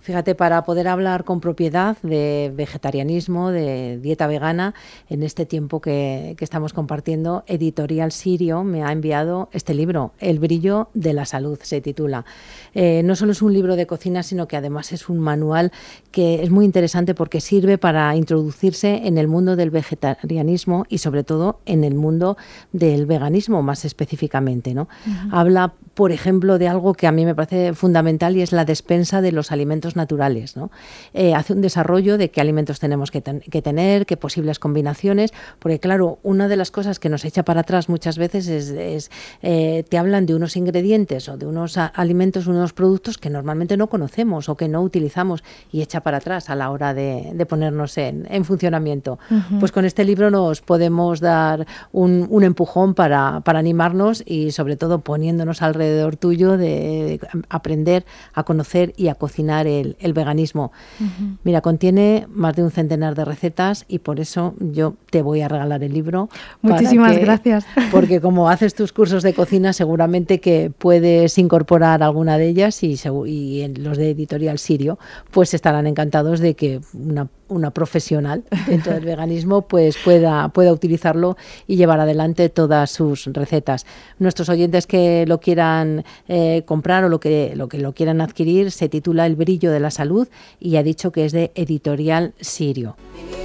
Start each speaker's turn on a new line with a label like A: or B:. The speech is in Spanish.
A: Fíjate, para poder hablar con propiedad de vegetarianismo, de dieta vegana, en este tiempo que estamos compartiendo, Editorial Sirio me ha enviado este libro, El brillo de la salud, se titula. No solo es un libro de cocina, sino que además es un manual que es muy interesante porque sirve para introducirse en el mundo del vegetarianismo y sobre todo en el mundo del veganismo más específicamente, ¿no? Uh-huh. Habla, por ejemplo, de algo que a mí me parece fundamental y es la despensa de los alimentos naturales, ¿no? Hace un desarrollo de qué alimentos tenemos que tener, qué posibles combinaciones, porque claro, una de las cosas que nos echa para atrás muchas veces es te hablan de unos ingredientes o de unos alimentos, unos productos que normalmente no conocemos o que no utilizamos y echa para atrás a la hora de ponernos en funcionamiento. Uh-huh. Pues con este libro nos podemos dar un empujón para animarnos y sobre todo poniéndonos alrededor tuyo de aprender a conocer y a cocinar el veganismo. Uh-huh. Mira, contiene más de un centenar de recetas y por eso yo te voy a regalar el libro.
B: Muchísimas gracias.
A: Porque como haces tus cursos de cocina, seguramente que puedes incorporar alguna de ellas y en los de Editorial Sirio, pues estarán encantados de que una profesional dentro del veganismo pues pueda utilizarlo y llevar adelante todas sus recetas. Nuestros oyentes que lo quieran comprar o lo que lo quieran adquirir, se titula El brillo de la salud y ha dicho que es de Editorial Sirio.